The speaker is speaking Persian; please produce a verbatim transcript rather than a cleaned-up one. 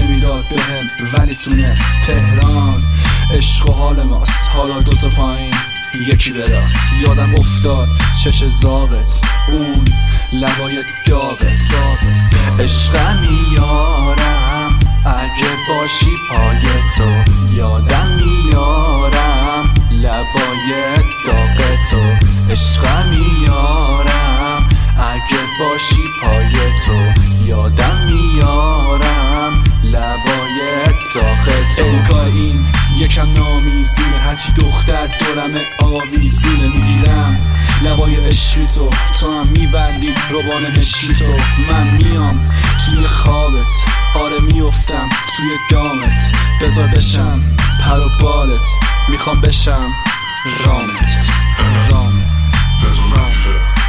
نمیداد بهم ولی تونست. تهران عشق و حال ماست، حالا دوتا پایین یکی براست. یادم افتاد چش زاغت، اون لبای داغت. عشقم میارم اگه باشی پای تو، یادم میارم لبای داغ تو. عشقم میارم اگه باشی پای تو، یادم میارم لبای داغ تو. انگاه این یکم نامیزونه، هرچی دختر دورم آویزونه. میگیرم لبای عشقی تو، تو هم میبندی روبان مشکی تو. من میام توی خوابت، آره میافتم توی دامت. بذار بشم پر و بالت، میخوام بشم رامت. رامت